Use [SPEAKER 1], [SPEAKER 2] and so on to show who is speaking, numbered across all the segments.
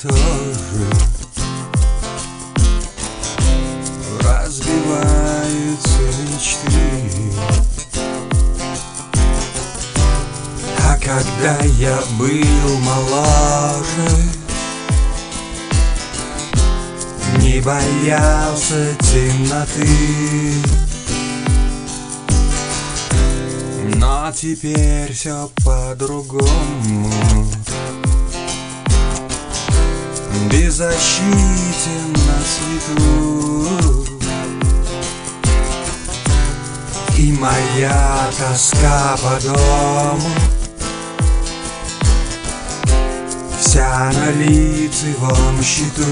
[SPEAKER 1] тоже разбиваются мечты. А когда я был моложе, не боялся темноты. Но теперь все по-другому. Беззащитен на свету. И моя тоска по дому вся на лицевом счету.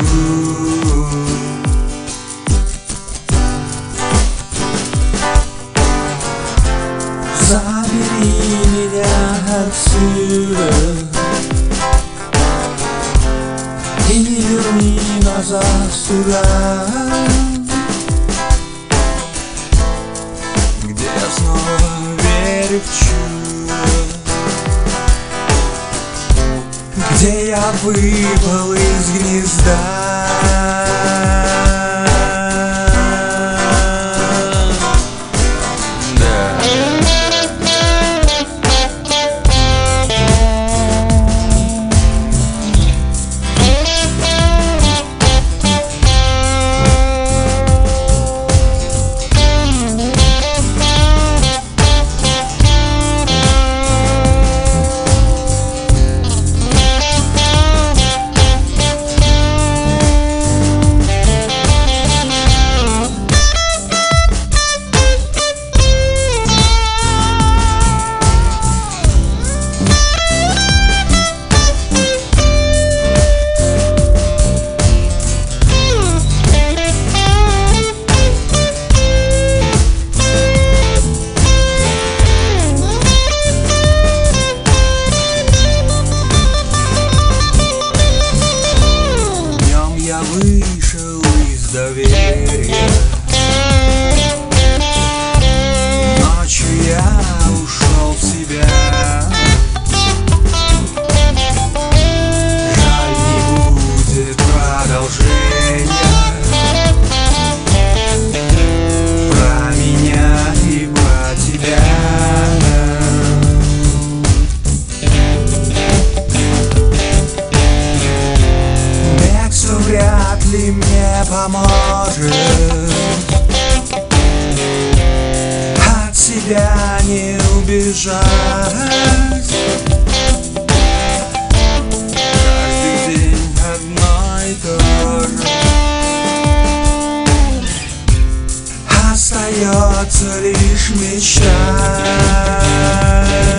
[SPEAKER 1] Забери меня отсюда и не верни назад сюда, где я снова верю в чудо, где я выпал из гнезда. Вышел из доверия, ночью я ушел в себя. Жаль, не будет продолжения про меня и про тебя. Вряд ли мне поможет, от себя не убежать. Каждый день одно и то же, остается лишь мечтать.